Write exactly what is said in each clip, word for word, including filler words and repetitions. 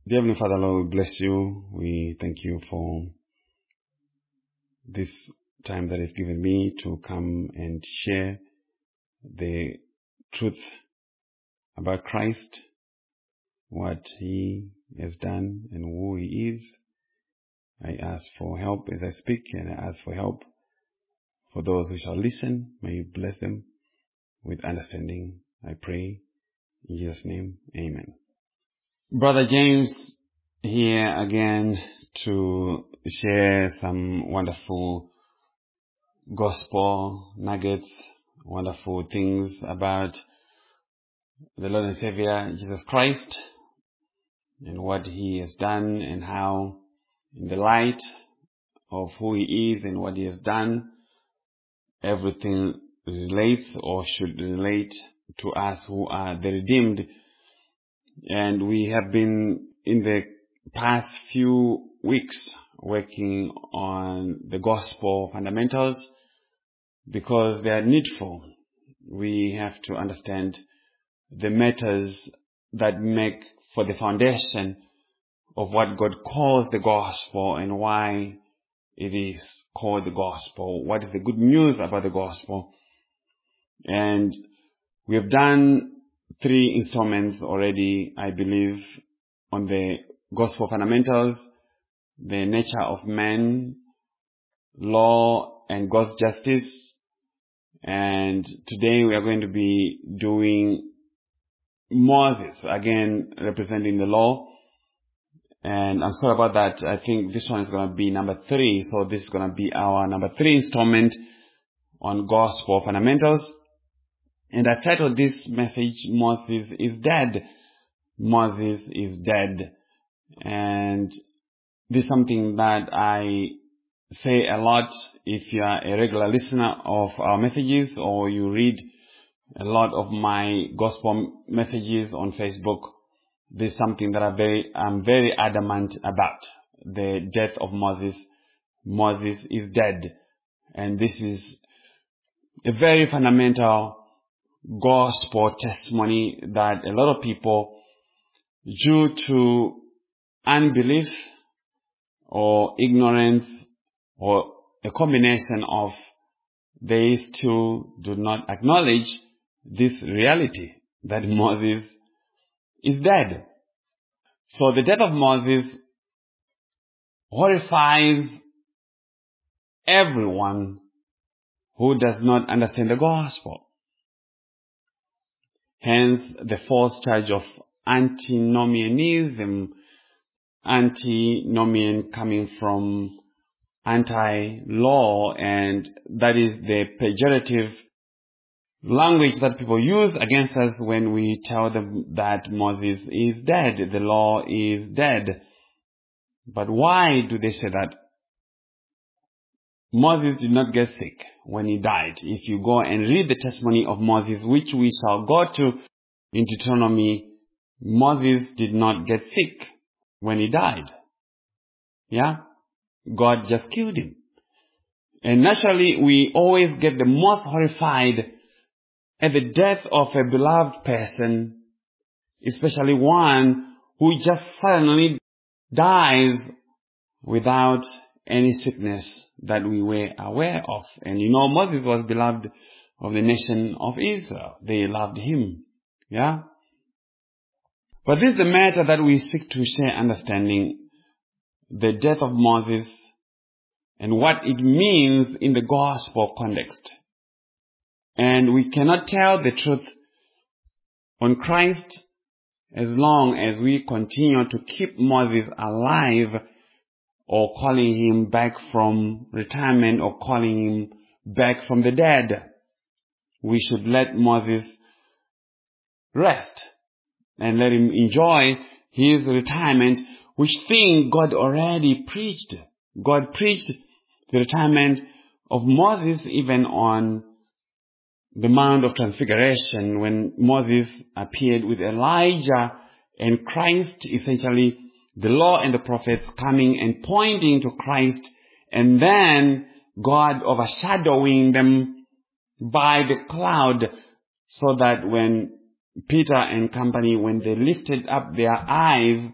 Dear Heavenly Father, Lord, we bless you. We thank you for this time that you've given me to come and share the truth about Christ, what He has done and who He is. I ask for help as I speak, and I ask for help for those who shall listen. May you bless them with understanding. I pray in Jesus' name. Amen. Brother James here again to share some wonderful gospel nuggets, wonderful things about the Lord and Savior Jesus Christ and what He has done, and how in the light of who He is and what He has done, everything relates or should relate to us who are the redeemed. And we have been in the past few weeks working on the gospel fundamentals because they are needful. We have to understand the matters that make for the foundation of what God calls the gospel and why it is called the gospel. What is the good news about the gospel? And we have done three installments already, I believe, on the gospel fundamentals, the nature of man, law, and God's justice. And today we are going to be doing Moses, again representing the law. And I'm sorry about that. I think this one is going to be number three. So this is going to be our number three installment on gospel fundamentals. And I titled this message, Moses is Dead. Moses is dead. And this is something that I say a lot if you are a regular listener of our messages or you read a lot of my gospel messages on Facebook. This is something that I'm very, I'm very adamant about. The death of Moses. Moses is dead. And this is a very fundamental gospel testimony that a lot of people, due to unbelief or ignorance or a combination of these two, do not acknowledge this reality that Moses is dead. So the death of Moses horrifies everyone who does not understand the gospel. Hence the false charge of antinomianism, antinomian coming from anti-law, and that is the pejorative language that people use against us when we tell them that Moses is dead, the law is dead. But why do they say that? Moses did not get sick when he died. If you go and read the testimony of Moses, which we shall go to in Deuteronomy, Moses did not get sick when he died. Yeah? God just killed him. And naturally, we always get the most horrified at the death of a beloved person, especially one who just suddenly dies without any sickness that we were aware of. And you know, Moses was beloved of the nation of Israel. They loved him. Yeah? But this is the matter that we seek to share, understanding the death of Moses and what it means in the gospel context. And we cannot tell the truth on Christ as long as we continue to keep Moses alive, or calling him back from retirement, or calling him back from the dead. We should let Moses rest and let him enjoy his retirement, which thing God already preached. God preached the retirement of Moses even on the Mount of Transfiguration when Moses appeared with Elijah and Christ, essentially the law and the prophets coming and pointing to Christ, and then God overshadowing them by the cloud, so that when Peter and company, when they lifted up their eyes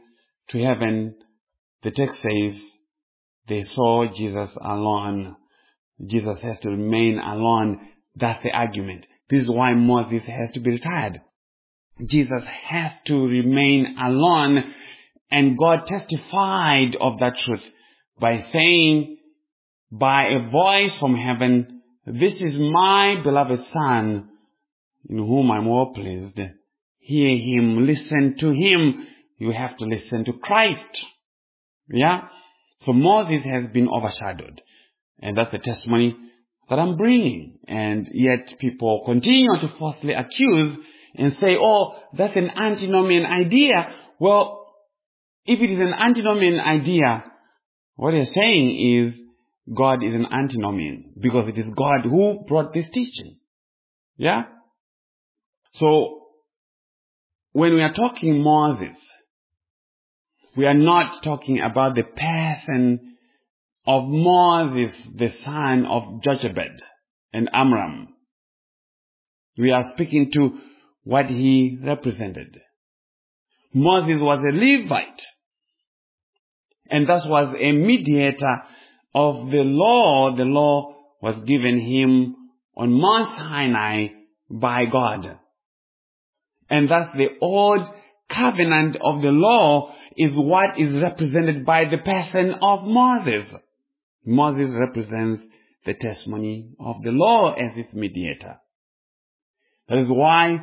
to heaven, the text says they saw Jesus alone. Jesus has to remain alone. That's the argument. This is why Moses has to be retired. Jesus has to remain alone, and God testified of that truth by saying, by a voice from heaven, "This is my beloved Son, in whom I'm well pleased. Hear him, listen to him." You have to listen to Christ. Yeah? So Moses has been overshadowed. And that's the testimony that I'm bringing. And yet people continue to falsely accuse and say, "Oh, that's an antinomian idea." Well, if it is an antinomian idea, what they're saying is God is an antinomian, because it is God who brought this teaching. Yeah? So, when we are talking Moses, we are not talking about the person of Moses, the son of Jochebed and Amram. We are speaking to what he represented. Moses was a Levite, and thus was a mediator of the law. The law was given him on Mount Sinai by God. And thus the old covenant of the law is what is represented by the person of Moses. Moses represents the testimony of the law as its mediator. That is why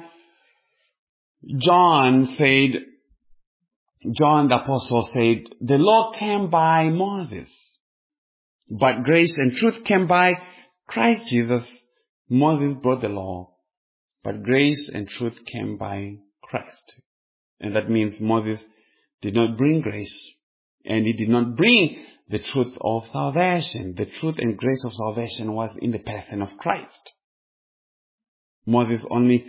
John said, John the Apostle said, the law came by Moses, but grace and truth came by Christ Jesus. Moses brought the law, but grace and truth came by Christ. And that means Moses did not bring grace, and he did not bring the truth of salvation. The truth and grace of salvation was in the person of Christ. Moses only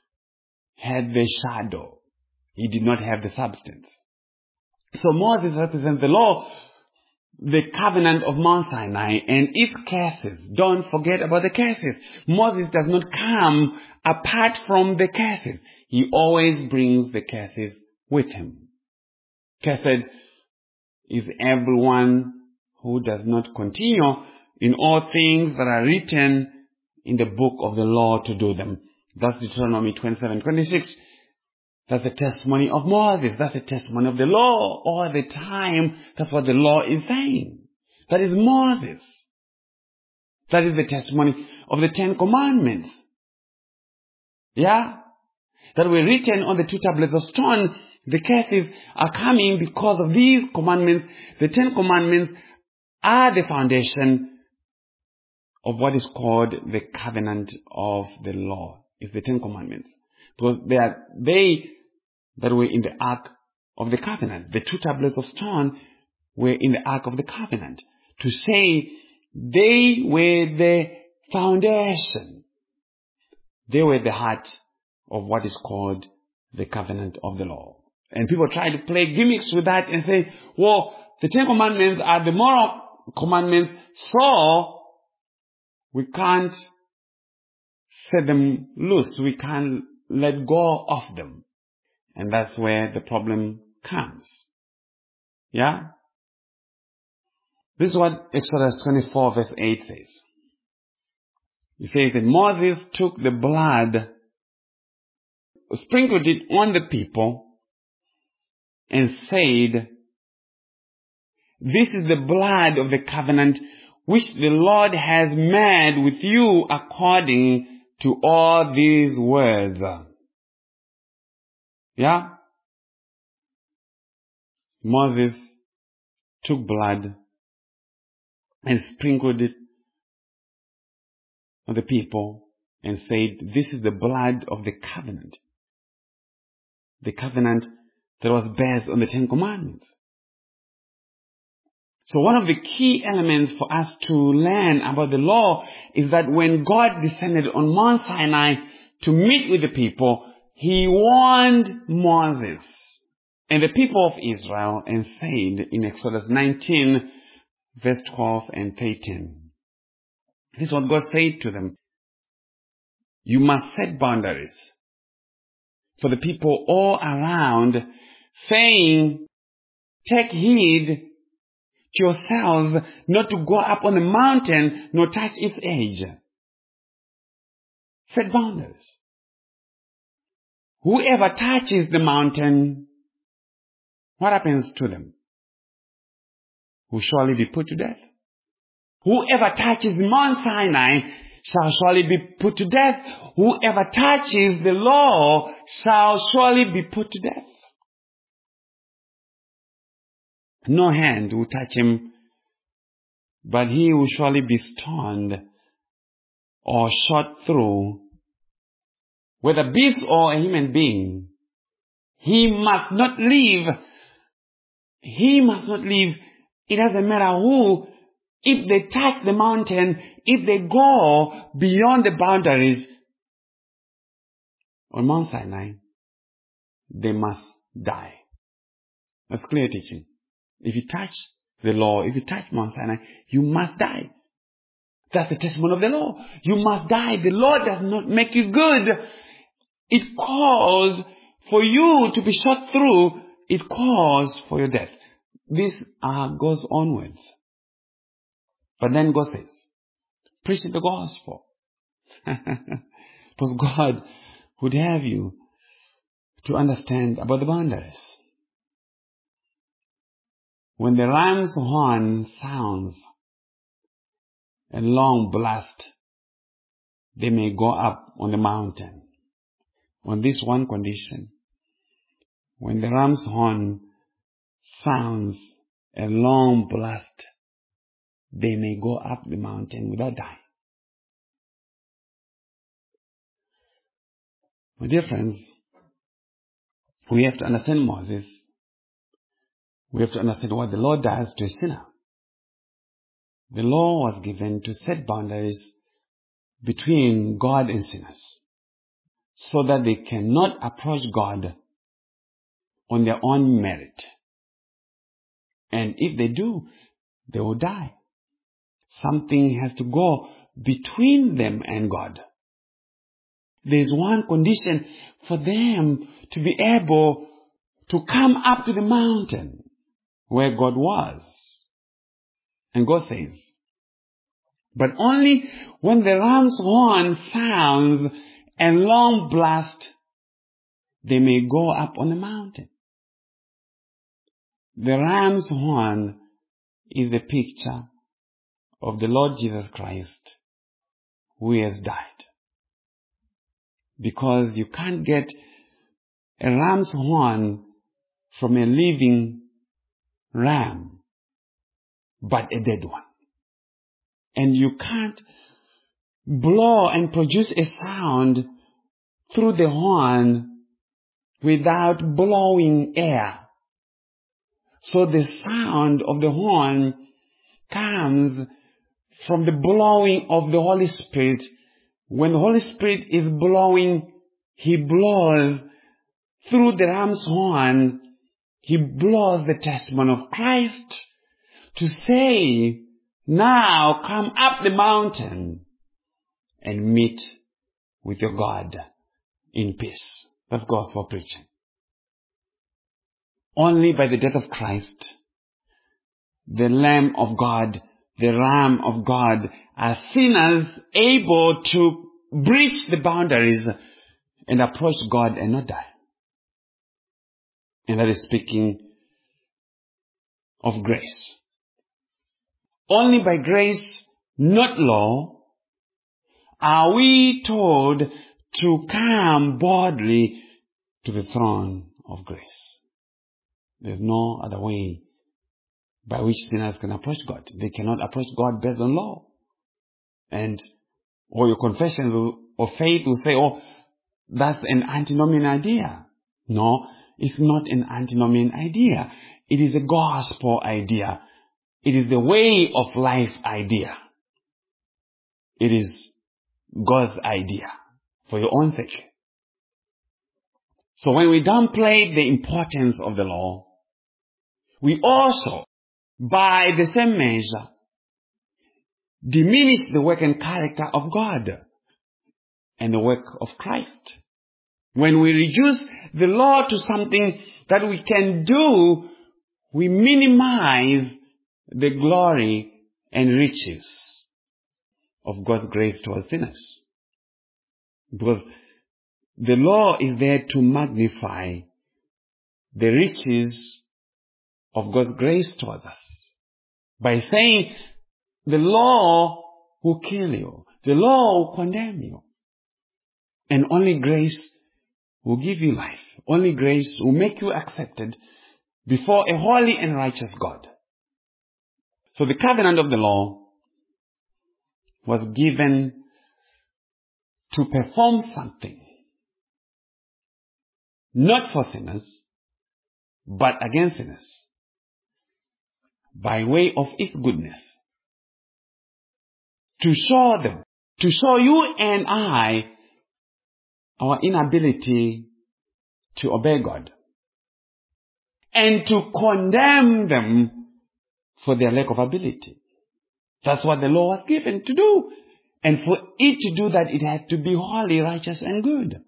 had the shadow. He did not have the substance. So Moses represents the law, the covenant of Mount Sinai, and its curses. Don't forget about the curses. Moses does not come apart from the curses. He always brings the curses with him. Cursed is everyone who does not continue in all things that are written in the book of the law to do them. That's Deuteronomy twenty-seven twenty-six. That's the testimony of Moses. That's the testimony of the law. All the time, that's what the law is saying. That is Moses. That is the testimony of the Ten Commandments. Yeah? That were written on the two tablets of stone. The curses are coming because of these commandments. The Ten Commandments are the foundation of what is called the covenant of the law. It's the Ten Commandments. Because they are they that were in the ark of the covenant. The two tablets of stone were in the ark of the covenant. To say they were the foundation. They were the heart of what is called the covenant of the law. And people try to play gimmicks with that and say, well, the Ten Commandments are the moral commandments, so we can't set them loose. We can't let go of them. And that's where the problem comes. Yeah? This is what Exodus twenty-four verse eight says. It says that Moses took the blood, sprinkled it on the people, and said, "This is the blood of the covenant which the Lord has made with you according to all these words." Yeah? Moses took blood and sprinkled it on the people and said, "This is the blood of the covenant." The covenant that was based on the Ten Commandments. So one of the key elements for us to learn about the law is that when God descended on Mount Sinai to meet with the people, he warned Moses and the people of Israel and said in Exodus nineteen, verse twelve and thirteen. This is what God said to them. You must set boundaries for the people all around, saying, take heed to yourselves not to go up on the mountain nor touch its edge. Set boundaries. Whoever touches the mountain, what happens to them? Will surely be put to death. Whoever touches Mount Sinai shall surely be put to death. Whoever touches the law shall surely be put to death. No hand will touch him, but he will surely be stoned or shot through. Whether beast or a human being, he must not leave. He must not leave. It doesn't matter who. If they touch the mountain, if they go beyond the boundaries on Mount Sinai, they must die. That's clear teaching. If you touch the law, if you touch Mount Sinai, you must die. That's the testimony of the law. You must die. The law does not make you good. It calls for you to be shot through. It calls for your death. This uh, goes onwards. But then God says, preach the gospel. Because God would have you to understand about the boundaries. When the ram's horn sounds a long blast, they may go up on the mountain. On this one condition, when the ram's horn sounds a long blast, they may go up the mountain without dying. My dear friends, we have to understand Moses. We have to understand what the Lord does to a sinner. The law was given to set boundaries between God and sinners, so that they cannot approach God on their own merit. And if they do, they will die. Something has to go between them and God. There is one condition for them to be able to come up to the mountain where God was. And God says, but only when the ram's horn sounds a long blast, they may go up on the mountain. The ram's horn is the picture of the Lord Jesus Christ, who has died. Because you can't get a ram's horn from a living ram, but a dead one. And you can't blow and produce a sound through the horn without blowing air. So the sound of the horn comes from the blowing of the Holy Spirit. When the Holy Spirit is blowing, He blows through the ram's horn. He blows the testimony of Christ to say, now come up the mountain and meet with your God in peace. That's gospel preaching. Only by the death of Christ, the Lamb of God, the Ram of God, are sinners able to breach the boundaries and approach God and not die. And that is speaking of grace. Only by grace, not law, are we told to come boldly to the throne of grace. There's no other way by which sinners can approach God. They cannot approach God based on law. And all your confessions of faith will say, oh, that's an antinomian idea. No, it's not an antinomian idea. It is a gospel idea. It is the way of life idea. It is God's idea for your own sake. So when we downplay the importance of the law, we also, by the same measure, diminish the work and character of God and the work of Christ. When we reduce the law to something that we can do we minimize the glory and riches of God's grace towards sinners. Because the law is there to magnify the riches of God's grace towards us. By saying, the law will kill you. The law will condemn you. And only grace will give you life. Only grace will make you accepted before a holy and righteous God. So the covenant of the law was given to perform something. Not for sinners, but against sinners. By way of its goodness. To show them, to show you and I our inability to obey God. And to condemn them for their lack of ability. That's what the law was given to do. And for it to do that, it had to be holy, righteous, and good.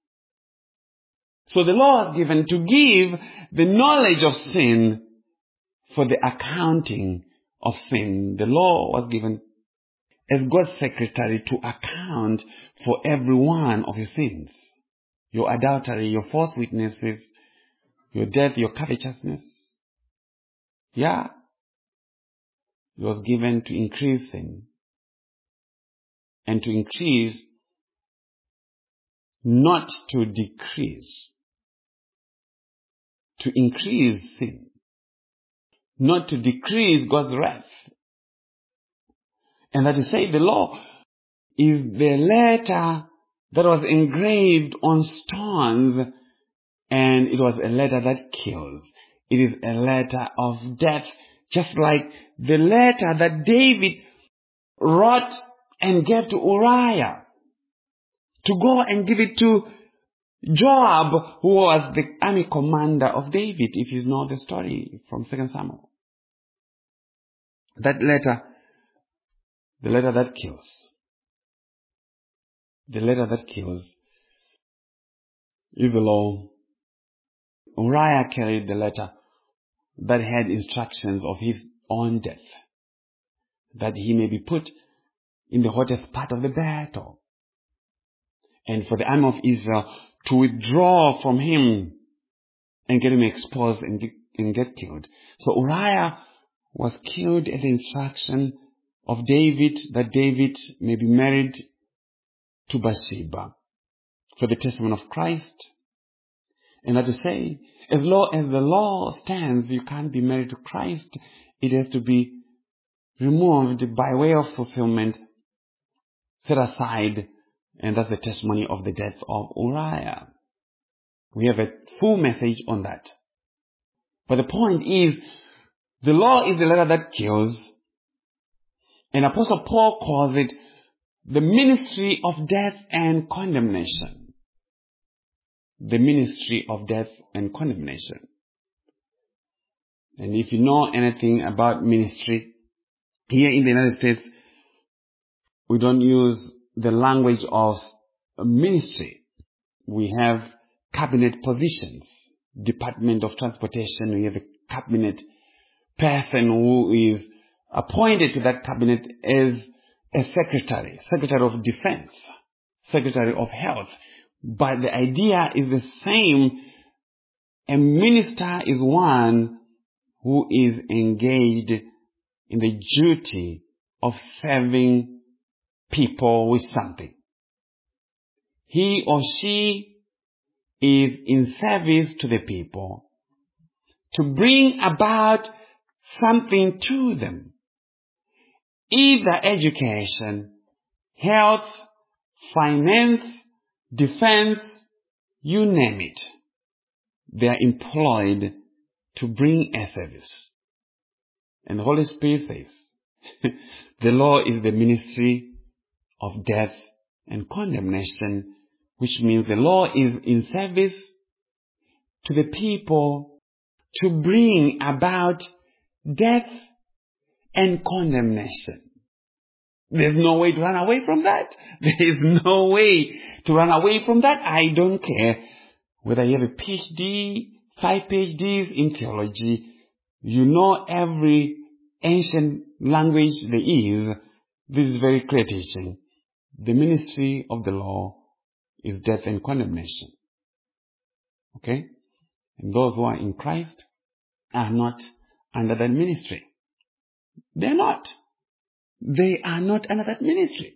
So the law was given to give the knowledge of sin for the accounting of sin. The law was given as God's secretary to account for every one of your sins. Your adultery, your false witnesses, your death, your covetousness. Yeah. It was given to increase sin. And to increase, not to decrease. To increase sin. Not to decrease God's wrath. And that is say the law is the letter that was engraved on stones, and it was a letter that kills. It is a letter of death, just like the letter that David wrote and gave to Uriah to go and give it to Joab, who was the army commander of David, if you know the story from Second Samuel. That letter, the letter that kills, the letter that kills is the law. Uriah carried the letter that had instructions of his own death, that he may be put in the hottest part of the battle, and for the army of Israel to withdraw from him and get him exposed and get, and get killed. So Uriah was killed at the instruction of David, that David may be married to Bathsheba for the testament of Christ. And that to say, as long as the law stands, you can't be married to Christ. It has to be removed by way of fulfillment, set aside, and that's the testimony of the death of Uriah. We have a full message on that. But the point is, the law is the letter that kills, and Apostle Paul calls it the ministry of death and condemnation. The ministry of death and condemnation. And if you know anything about ministry, here in the United States, we don't use the language of ministry. We have cabinet positions. Department of Transportation, we have a cabinet person who is appointed to that cabinet as a secretary, secretary of defense, secretary of health. But the idea is the same. A minister is one who is engaged in the duty of serving people with something. He or she is in service to the people to bring about something to them. Either education, health, finance, defense, you name it. They are employed to bring a service. And the Holy Spirit says, the law is the ministry of death and condemnation, which means the law is in service to the people to bring about death and condemnation. There's no way to run away from that. There is no way to run away from that. I don't care whether you have a P H D, five P H Ds in theology, you know every ancient language there is, this is very clear teaching. The ministry of the law is death and condemnation. Okay? And those who are in Christ are not under that ministry. They're not. They are not under that ministry.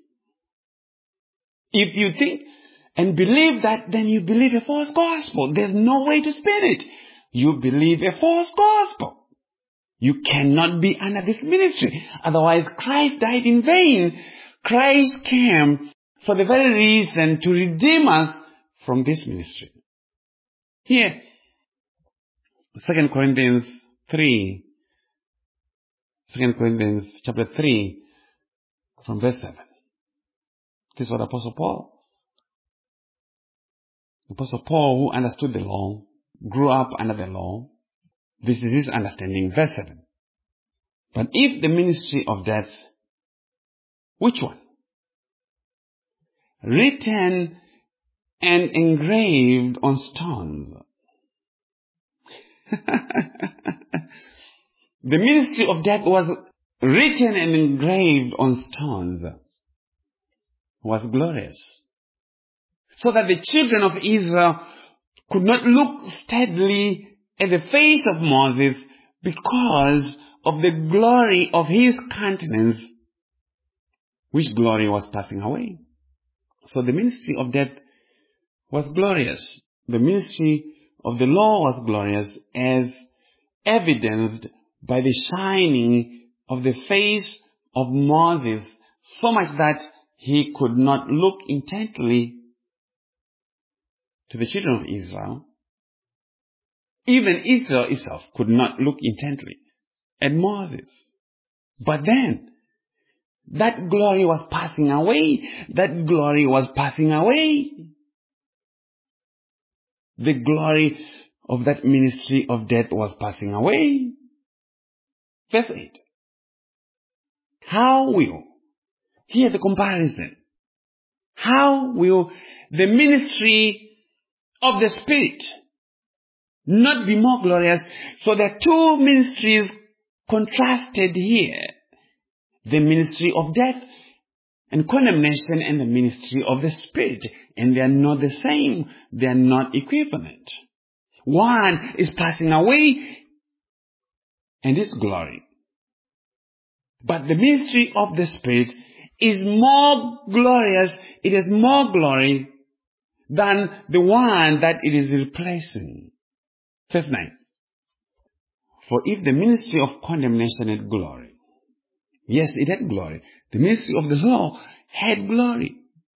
If you think and believe that, then you believe a false gospel. There's no way to spin it. You believe a false gospel. You cannot be under this ministry. Otherwise, Christ died in vain. Christ came for the very reason to redeem us from this ministry. Here, Second Corinthians three, Second Corinthians chapter three, from verse seven. This is what Apostle Paul, Apostle Paul, who understood the law, grew up under the law. This is his understanding. Verse seven. But if the ministry of death, which one? Written and engraved on stones. The ministry of death was written and engraved on stones, was glorious. So that the children of Israel could not look steadily at the face of Moses because of the glory of his countenance, which glory was passing away. So the ministry of death was glorious. The ministry of the law was glorious, as evidenced by the shining of the face of Moses, so much that he could not look intently to the children of Israel. Even Israel itself could not look intently at Moses. But then, that glory was passing away. That glory was passing away. The glory of that ministry of death was passing away. Verse eight. How will, here's the comparison. How will the ministry of the Spirit not be more glorious? So there are two ministries contrasted here. The ministry of death and condemnation and the ministry of the Spirit. And they are not the same. They are not equivalent. One is passing away and its glory. But the ministry of the Spirit is more glorious. It has more glory than the one that it is replacing. Verse nine. For if the ministry of condemnation had glory, yes, it had glory. The ministry of the law had glory.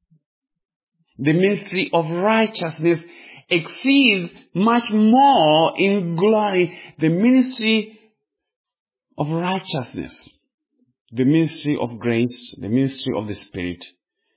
The ministry of righteousness exceeds much more in glory the ministry of righteousness, the ministry of grace, the ministry of the Spirit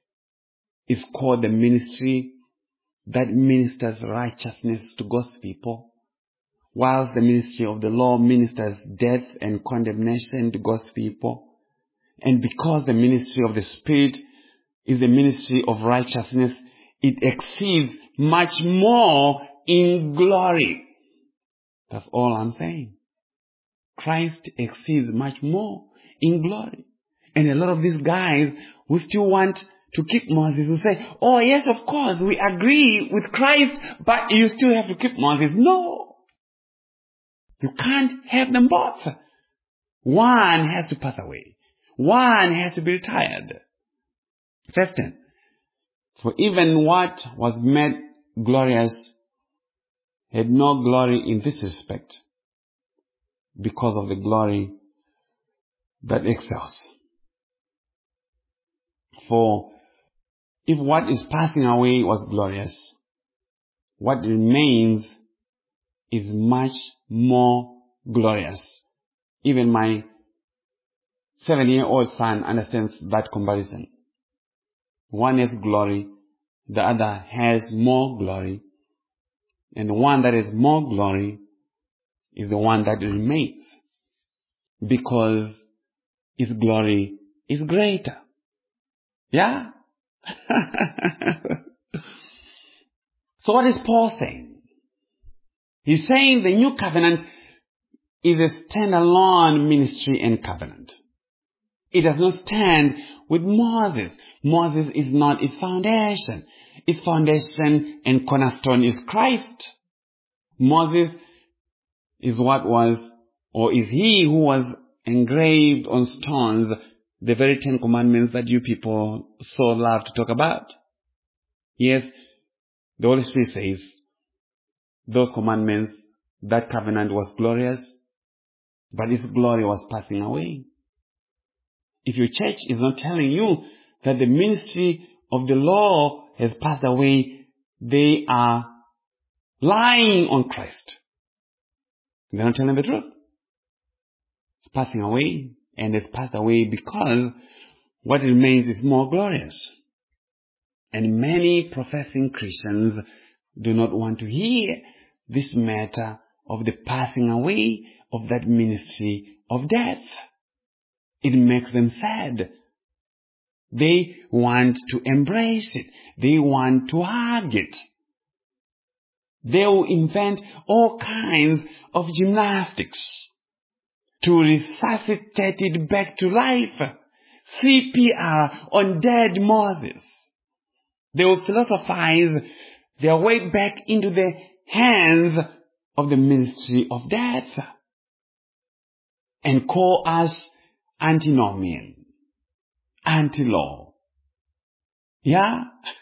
is called the ministry that ministers righteousness to God's people, whilst the ministry of the law ministers death and condemnation to God's people. And because the ministry of the Spirit is the ministry of righteousness, it exceeds much more in glory. That's all I'm saying. Christ exceeds much more in glory. And a lot of these guys who still want to keep Moses will say, oh yes, of course, we agree with Christ, but you still have to keep Moses. No. You can't have them both. One has to pass away. One has to be retired. Verse ten. For even what was made glorious had no glory in this respect, because of the glory that excels. For if what is passing away was glorious, what remains is much more glorious. Even my seven-year-old son understands that comparison. One has glory, the other has more glory, and the one that has more glory is the one that remains, because its glory is greater. Yeah? So what is Paul saying? He's saying the new covenant is a standalone ministry and covenant. It does not stand with Moses. Moses is not its foundation. Its foundation and cornerstone is Christ. Moses is what was, or is he who was engraved on stones, the very Ten Commandments that you people so love to talk about. Yes, the Holy Spirit says those commandments, that covenant was glorious, but its glory was passing away. If your church is not telling you that the ministry of the law has passed away, they are lying on Christ. They're not telling the truth. It's passing away, and it's passed away because what remains is more glorious. And many professing Christians do not want to hear this matter of the passing away of that ministry of death. It makes them sad. They want to embrace it. They want to hug it. They will invent all kinds of gymnastics to resuscitate it back to life. C P R on dead Moses. They will philosophize their way back into the hands of the ministry of death and call us antinomian, anti-law. Yeah?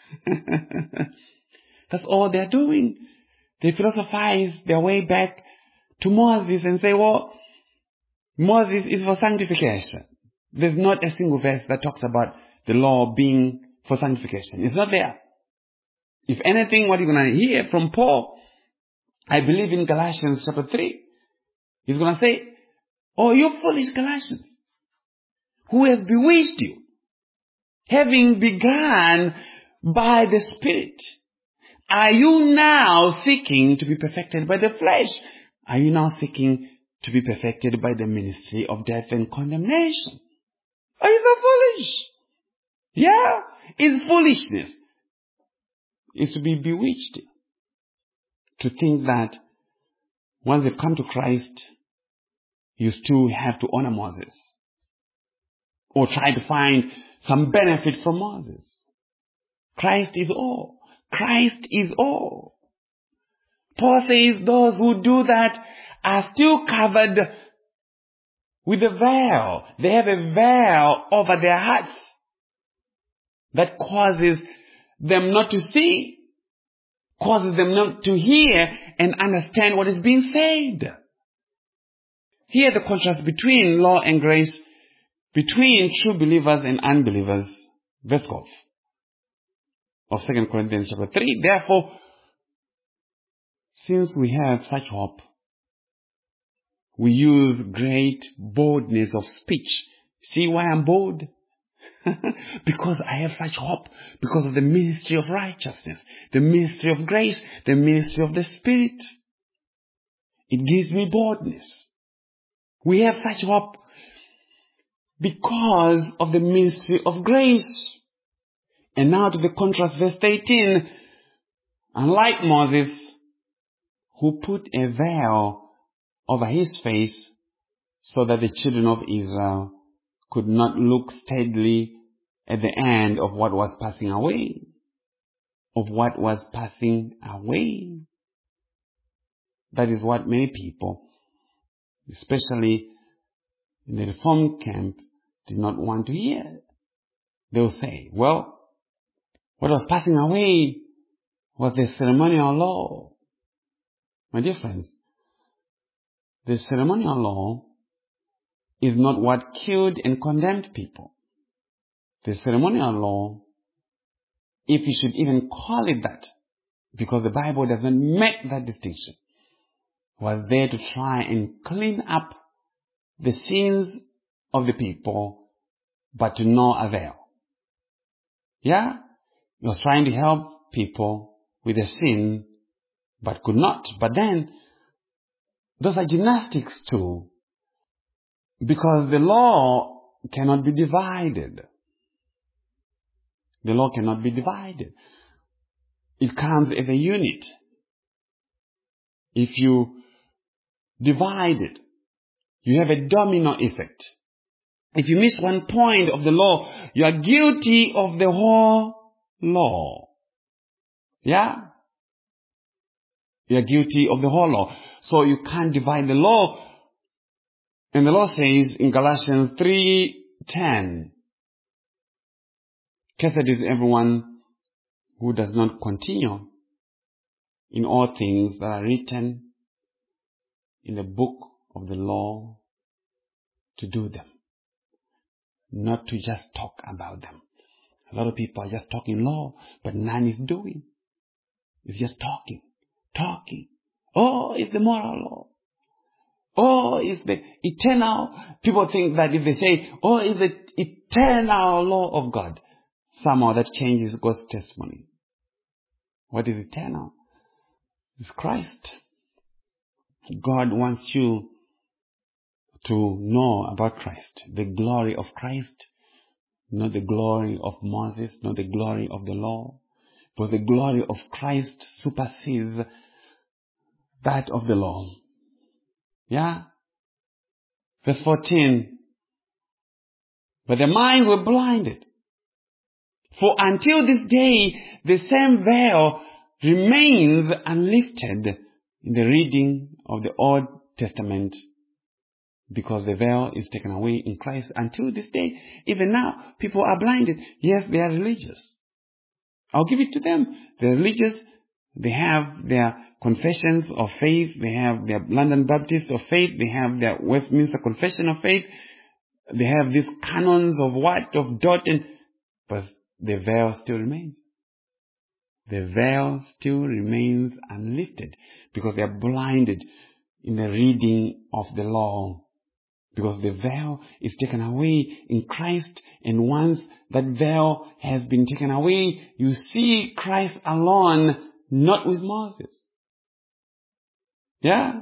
That's all they're doing. They philosophize their way back to Moses and say, well, Moses is for sanctification. There's not a single verse that talks about the law being for sanctification. It's not there. If anything, what you're going to hear from Paul, I believe in Galatians chapter three, he's going to say, oh, you foolish Galatians, who has bewitched you, having begun by the Spirit? Are you now seeking to be perfected by the flesh? Are you now seeking to be perfected by the ministry of death and condemnation? Are you so foolish? Yeah, it's foolishness. It's to be bewitched. To think that once they've come to Christ, you still have to honor Moses. Or try to find some benefit from Moses. Christ is all. Christ is all. Paul says those who do that are still covered with a veil. They have a veil over their hearts that causes them not to see, causes them not to hear and understand what is being said. Here the contrast between law and grace, between true believers and unbelievers. Verse twelve of Second Corinthians chapter three. Therefore, since we have such hope, we use great boldness of speech. See why I'm bold? Because I have such hope, because of the ministry of righteousness, the ministry of grace, the ministry of the Spirit. It gives me boldness. We have such hope because of the ministry of grace. And now to the contrast, verse eighteen. Unlike Moses, who put a veil over his face so that the children of Israel could not look steadily at the end of what was passing away. Of what was passing away. That is what many people, especially in the Reformed camp, did not want to hear. They will say, well, what was passing away was the ceremonial law. My dear friends, the ceremonial law is not what killed and condemned people. The ceremonial law, if you should even call it that, because the Bible does not make that distinction, was there to try and clean up the sins of the people, but to no avail. Yeah? It was trying to help people with their sin, but could not. But then, those are gymnastics too, because the law cannot be divided. The law cannot be divided. It comes as a unit. If you divide it, You have a domino effect. If you miss one point of the law, you are guilty of the whole law. Yeah? You are guilty of the whole law. So you can't divide the law. And the law says in Galatians three ten, cursed is everyone who does not continue in all things that are written in the book of the law to do them. Not to just talk about them. A lot of people are just talking law, but none is doing. It's just talking, talking. Oh, it's the moral law. Oh, it's the eternal. People think that if they say, oh, it's the eternal law of God, somehow that changes God's testimony. What is eternal? It's Christ. God wants you to know about Christ, the glory of Christ, not the glory of Moses, not the glory of the law, but the glory of Christ supersedes that of the law. Yeah? Verse fourteen. But their minds were blinded. For until this day, the same veil remains unlifted in the reading of the Old Testament, because the veil is taken away in Christ. Until this day, even now, people are blinded. Yes, they are religious. I'll give it to them. They're religious. They have their confessions of faith. They have their London Baptist of faith. They have their Westminster Confession of Faith. They have these canons of what? Of dot and... But the veil still remains. The veil still remains unlifted because they are blinded in the reading of the law. Because the veil is taken away in Christ, and once that veil has been taken away, you see Christ alone, not with Moses. Yeah?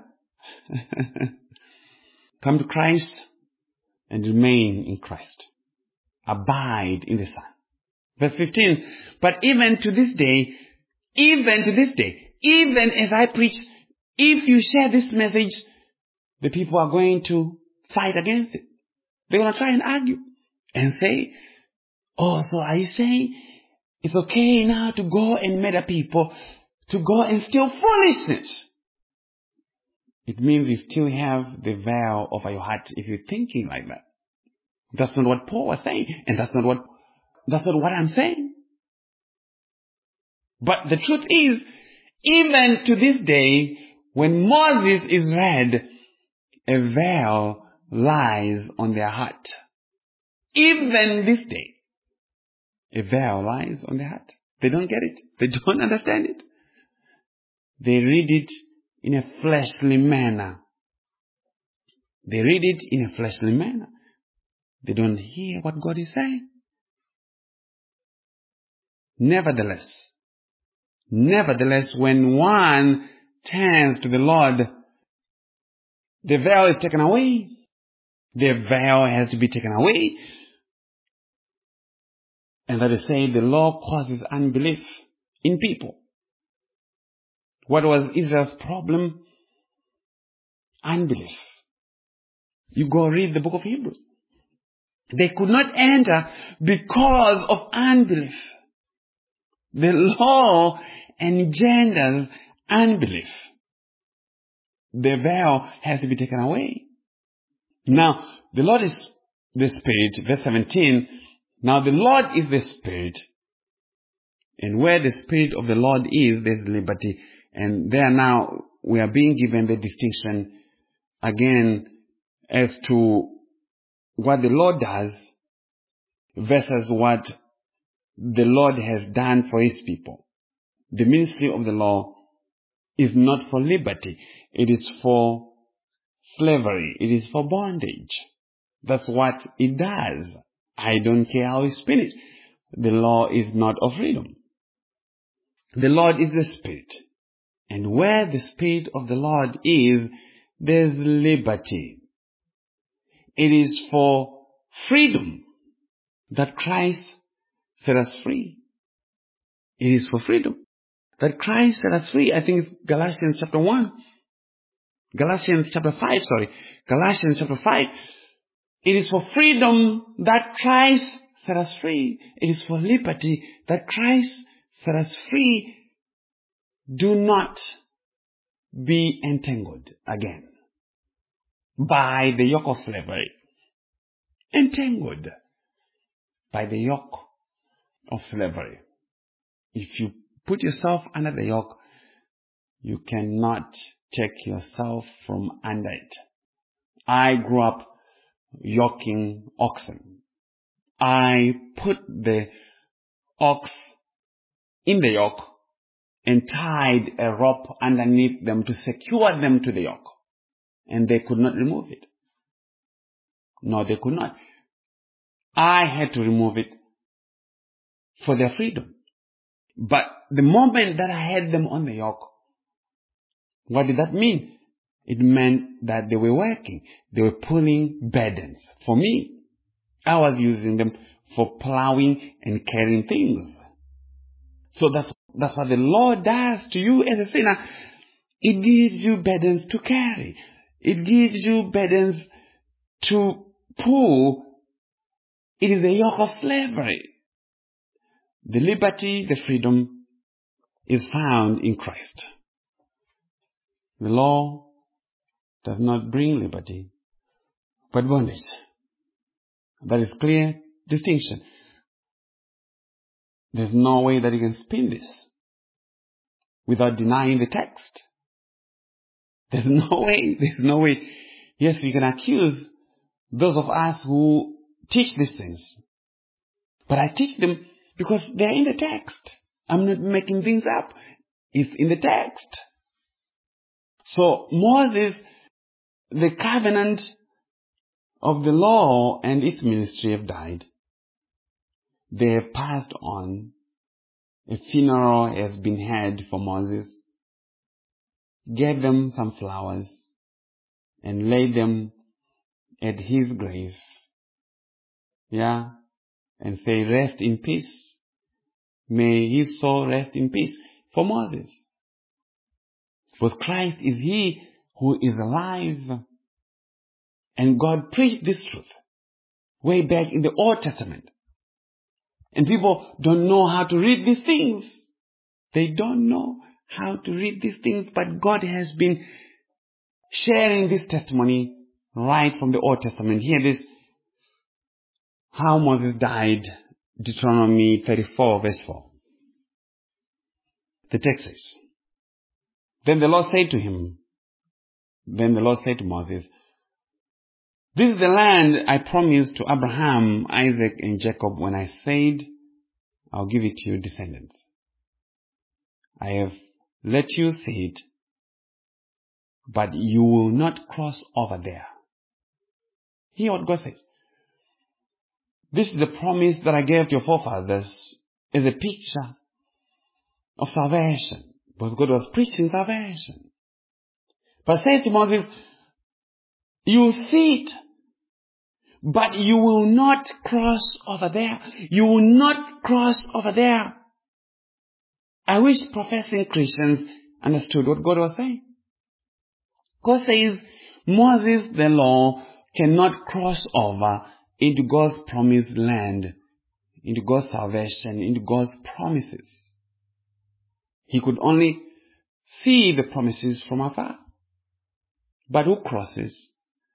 Come to Christ and remain in Christ. Abide in the Son. Verse fifteen, but even to this day, even to this day, even as I preach, if you share this message, the people are going to fight against it. They're going to try and argue and say, oh, so are you saying it's okay now to go and murder people, to go and steal foolishness? It means you still have the veil over your heart if you're thinking like that. That's not what Paul was saying, and that's not what that's not what I'm saying. But the truth is, even to this day, when Moses is read, a veil lies on their heart. Even this day, a veil lies on their heart. They don't get it. They don't understand it. They read it in a fleshly manner. They read it in a fleshly manner. They don't hear what God is saying. Nevertheless, nevertheless, when one turns to the Lord, the veil is taken away. The veil has to be taken away. And that is to say, the law causes unbelief in people. What was Israel's problem? Unbelief. You go read the book of Hebrews. They could not enter because of unbelief. The law engenders unbelief. The veil has to be taken away. Now, the Lord is the Spirit, verse seventeen. Now the Lord is the Spirit. And where the Spirit of the Lord is, there's liberty. And there now we are being given the distinction again as to what the Lord does versus what the Lord has done for His people. The ministry of the law is not for liberty. It is for slavery. It is for bondage. That's what it does. I don't care how you spin it. The law is not of freedom. The Lord is the Spirit. And where the Spirit of the Lord is, there's liberty. It is for freedom that Christ set us free. It is for freedom that Christ set us free. I think it's Galatians chapter one. Galatians chapter five, sorry. Galatians chapter five. It is for freedom that Christ set us free. It is for liberty that Christ set us free. Do not be entangled again by the yoke of slavery. Entangled by the yoke of slavery. If you put yourself under the yoke, you cannot take yourself from under it. I grew up yoking oxen. I put the ox in the yoke and tied a rope underneath them to secure them to the yoke. And they could not remove it. No, they could not. I had to remove it for their freedom. But the moment that I had them on the yoke, what did that mean? It meant that they were working. They were pulling burdens for me. I was using them for plowing and carrying things. So that's, that's what the Lord does to you as a sinner. It gives you burdens to carry. It gives you burdens to pull. It is the yoke of slavery. The liberty, the freedom is found in Christ. The law does not bring liberty, but bondage. That is clear distinction. There's no way that you can spin this without denying the text. There's no way, there's no way. Yes, you can accuse those of us who teach these things. But I teach them because they're in the text. I'm not making things up. It's in the text. So Moses, the covenant of the law and its ministry have died. They have passed on. A funeral has been had for Moses. Gave them some flowers and laid them at his grave. Yeah. And say, rest in peace. May his soul rest in peace. For Moses. For Christ is he who is alive. And God preached this truth way back in the Old Testament. And people don't know how to read these things. They don't know how to read these things, but God has been sharing this testimony right from the Old Testament. Here it is how Moses died, Deuteronomy thirty-four verse four. The text says, Then the Lord said to him, Then the Lord said to Moses, This is the land I promised to Abraham, Isaac, and Jacob when I said, I'll give it to your descendants. I have let you see it, but you will not cross over there. Hear what God says. This is the promise that I gave to your forefathers as a picture of salvation. Because God was preaching salvation. But says to Moses, you will see it, but you will not cross over there. You will not cross over there. I wish professing Christians understood what God was saying. God says Moses, the law, cannot cross over into God's promised land, into God's salvation, into God's promises. He could only see the promises from afar. But who crosses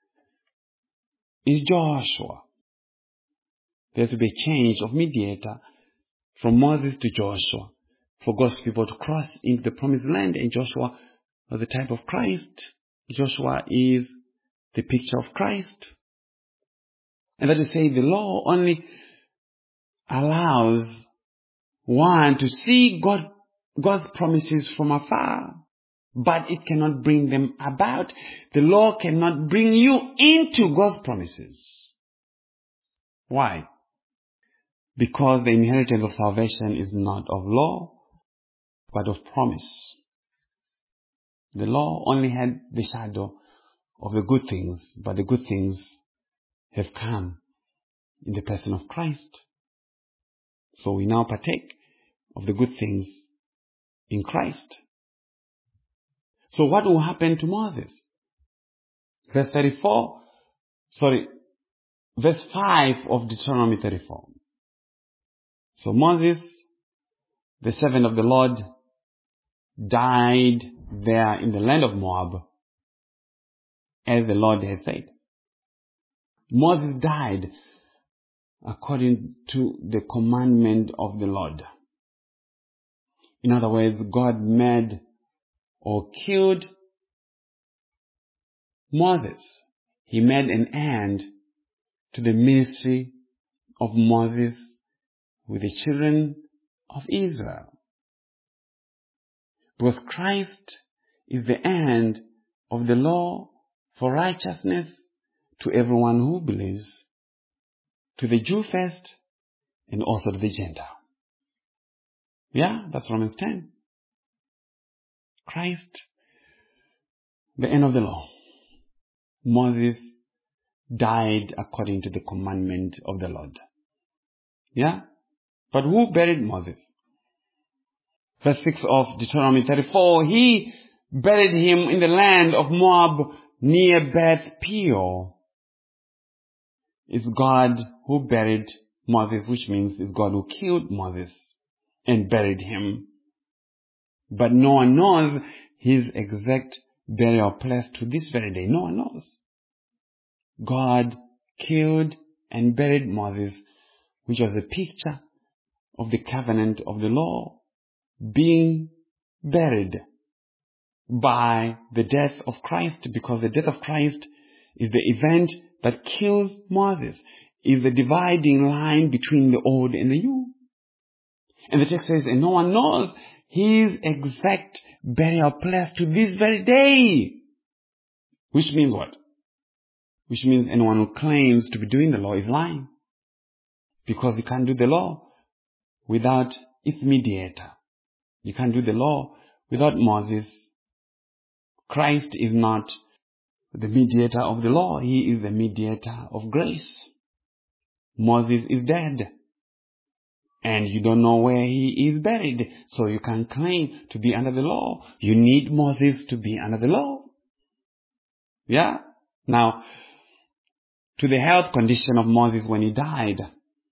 is Joshua. There's to be a change of mediator from Moses to Joshua for God's people to cross into the promised land. And Joshua was the type of Christ. Joshua is the picture of Christ. And that is to say, the law only allows one to see God, God's promises from afar, but it cannot bring them about. The law cannot bring you into God's promises. Why? Because the inheritance of salvation is not of law, but of promise. The law only had the shadow of the good things, but the good things have come in the person of Christ. So we now partake of the good things in Christ. So what will happen to Moses? Verse thirty-four, sorry, verse five of Deuteronomy thirty-four. So Moses, the servant of the Lord, died there in the land of Moab, as the Lord has said. Moses died according to the commandment of the Lord. In other words, God made or killed Moses. He made an end to the ministry of Moses with the children of Israel. Because Christ is the end of the law for righteousness to everyone who believes, to the Jew first and also to the Gentile. Yeah, that's Romans ten. Christ, the end of the law. Moses died according to the commandment of the Lord. Yeah? But who buried Moses? Verse six of Deuteronomy thirty-four, he buried him in the land of Moab near Beth Peor. It's God who buried Moses, which means it's God who killed Moses and buried him. But no one knows his exact burial place to this very day. No one knows. God killed and buried Moses, which was a picture of the covenant of the law being buried by the death of Christ, because the death of Christ is the event that kills Moses, is the dividing line between the old and the new. And the text says, and no one knows his exact burial place to this very day. Which means what? Which means anyone who claims to be doing the law is lying. Because you can't do the law without its mediator. You can't do the law without Moses. Christ is not the mediator of the law. He is the mediator of grace. Moses is dead. And you don't know where he is buried. So you can't claim to be under the law. You need Moses to be under the law. Yeah? Now, to the health condition of Moses when he died.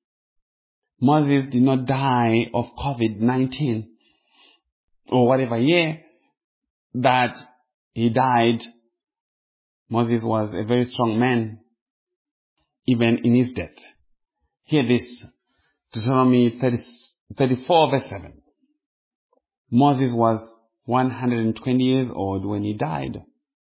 Moses did not die of covid nineteen or whatever year that he died. Moses was a very strong man, even in his death. Hear this, Deuteronomy thirty, thirty-four verse seven. Moses was one hundred twenty years old when he died,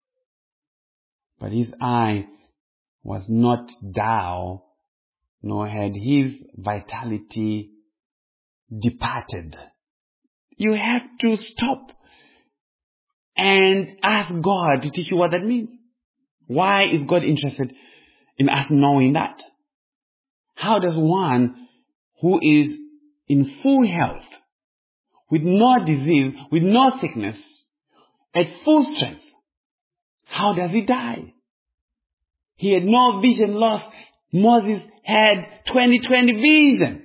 but his eye was not dull, nor had his vitality departed. You have to stop and ask God to teach you what that means. Why is God interested in us knowing that? How does one who is in full health, with no disease, with no sickness, at full strength, how does he die? He had no vision loss. Moses had twenty twenty vision.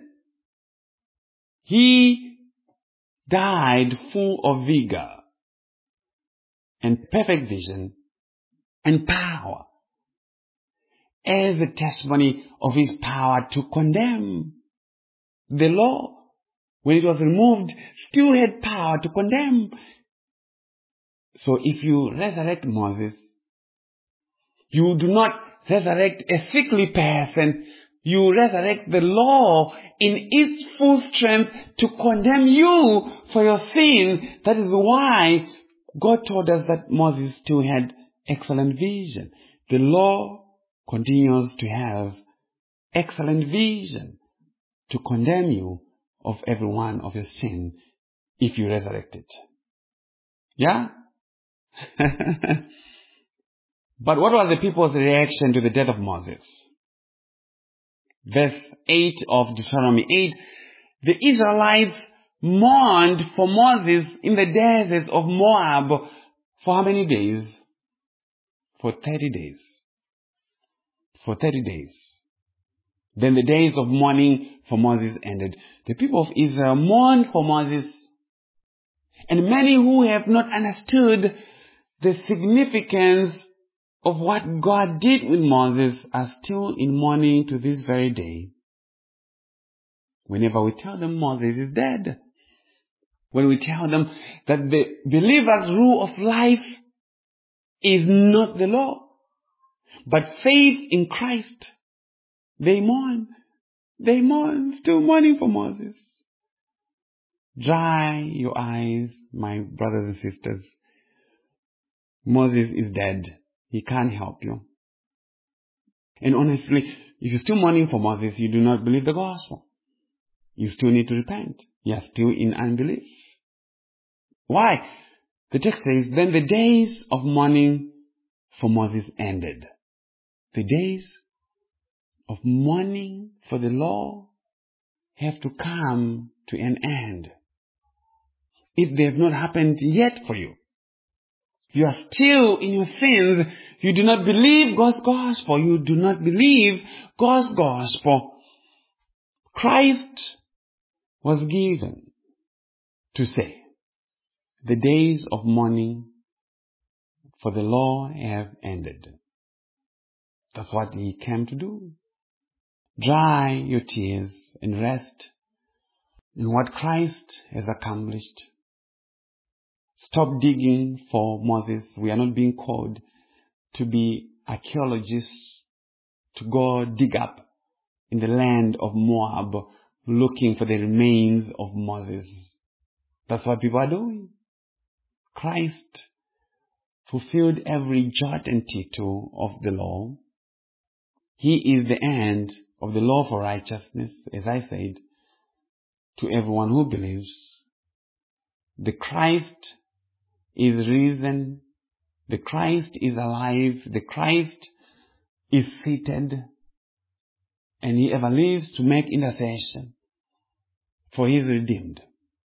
He died full of vigor and perfect vision and power, as a testimony of his power to condemn. The law, when it was removed, still had power to condemn. So if you resurrect Moses, you do not resurrect a sickly person. You resurrect the law in its full strength to condemn you for your sin. That is why God told us that Moses still had excellent vision. The law continues to have excellent vision to condemn you of every one of your sin if you resurrect it. Yeah? But what was the people's reaction to the death of Moses? Verse eight of Deuteronomy eight, the Israelites mourned for Moses in the deserts of Moab for how many days? For thirty days. For thirty days. Then the days of mourning for Moses ended. The people of Israel mourned for Moses. And many who have not understood the significance of what God did with Moses are still in mourning to this very day. Whenever we tell them Moses is dead, when we tell them that the believer's rule of life is not the law, but faith in Christ, they mourn. They mourn, still mourning for Moses. Dry your eyes, my brothers and sisters. Moses is dead. He can't help you. And honestly, if you're still mourning for Moses, you do not believe the gospel. You still need to repent. You are still in unbelief. Why? The text says, then the days of mourning for Moses ended. The days of mourning for the law have to come to an end. If they have not happened yet for you, you are still in your sins. You do not believe God's gospel. You do not believe God's gospel. Christ was given to say, the days of mourning for the law have ended. That's what he came to do. Dry your tears and rest in what Christ has accomplished. Stop digging for Moses. We are not being called to be archaeologists, to go dig up in the land of Moab looking for the remains of Moses. That's what people are doing. Christ fulfilled every jot and tittle of the law. He is the end of the law for righteousness, as I said, to everyone who believes. The Christ is risen. The Christ is alive. The Christ is seated. And he ever lives to make intercession for his redeemed.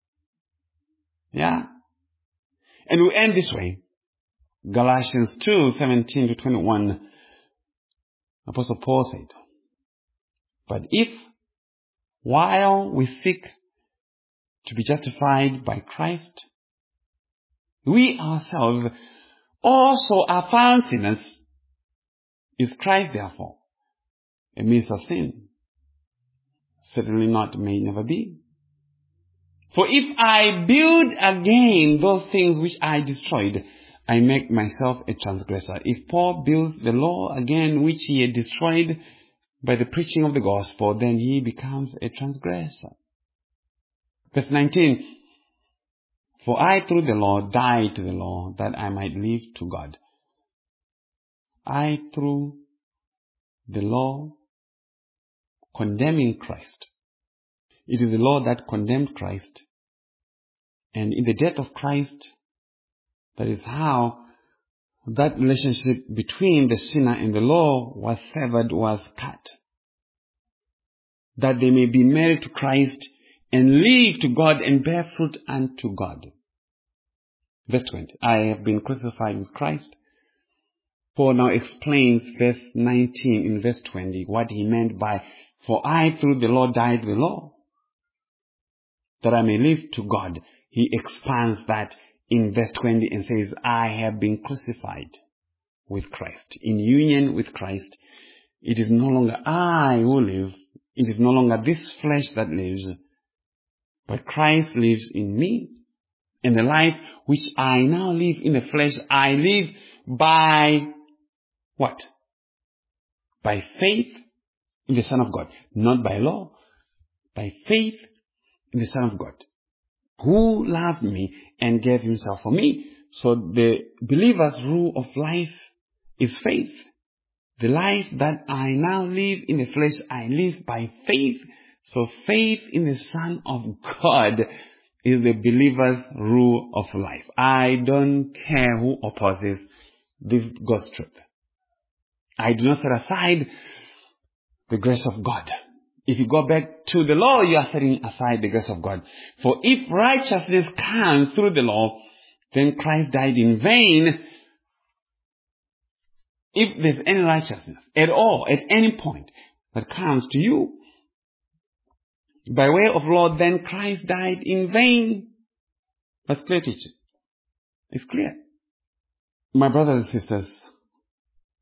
Yeah? And we end this way. Galatians two, seventeen to twenty-one. Apostle Paul said, but if, while we seek to be justified by Christ, we ourselves also are found sinners, is Christ therefore a means of sin? Certainly not, may never be. For if I build again those things which I destroyed, I make myself a transgressor. If Paul builds the law again which he had destroyed by the preaching of the gospel, then he becomes a transgressor. Verse nineteen, for I through the law died to the law that I might live to God. I through the law condemning Christ. It is the law that condemned Christ. And in the death of Christ, that is how that relationship between the sinner and the law was severed, was cut. That they may be married to Christ and live to God and bear fruit unto God. Verse twenty, I have been crucified with Christ. Paul now explains verse nineteen in verse twenty, what he meant by, for I through the law died the law, that I may live to God. He expands that in verse twenty and says, I have been crucified with Christ. In union with Christ, it is no longer I who live. It is no longer this flesh that lives, but Christ lives in me. And the life which I now live in the flesh, I live by what? By faith in the Son of God. Not by law, by faith in the Son of God, who loved me and gave himself for me. So the believer's rule of life is faith. The life that I now live in the flesh, I live by faith. So faith in the Son of God is the believer's rule of life. I don't care who opposes this God's truth. I do not set aside the grace of God. If you go back to the law, you are setting aside the grace of God. For if righteousness comes through the law, then Christ died in vain. If there's any righteousness at all, at any point that comes to you by way of law, then Christ died in vain. That's clear, teacher. It's clear. My brothers and sisters,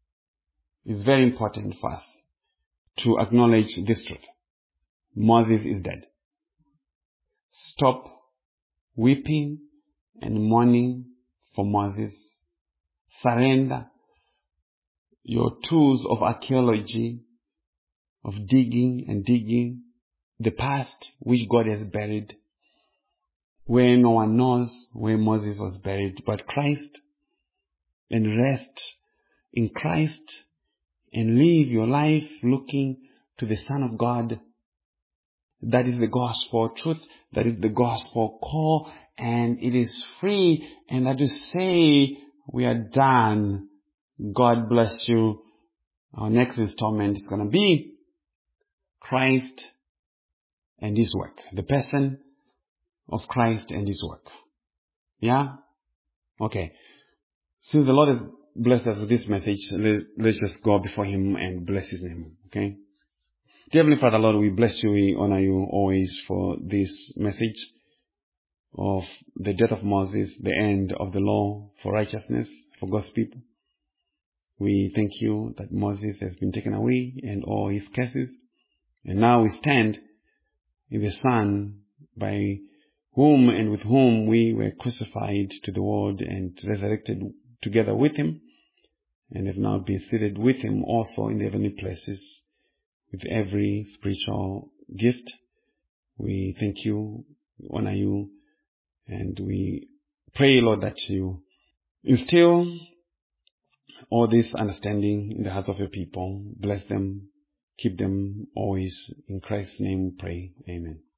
It's very important for us to acknowledge this truth. Moses is dead. Stop weeping and mourning for Moses. Surrender your tools of archaeology, of digging and digging the past which God has buried, where no one knows where Moses was buried but Christ, and rest in Christ and live your life looking to the Son of God. That is the gospel truth. That is the gospel call, and it is free. And I just say we are done. God bless you. Our next installment is going to be Christ and His work. The person of Christ and His work. Yeah? Okay. Since the Lord has blessed us with this message, let's, let's just go before Him and bless His name. Okay? Dear Heavenly Father, Lord, we bless you, we honor you always for this message of the death of Moses, the end of the law for righteousness for God's people. We thank you that Moses has been taken away and all his curses. And now we stand in the Son by whom and with whom we were crucified to the world and resurrected together with Him, and have now been seated with Him also in the heavenly places with every spiritual gift. We thank you, we honor you, and we pray, Lord, that you instill all this understanding in the hearts of your people. Bless them, keep them always. In Christ's name we pray. Amen.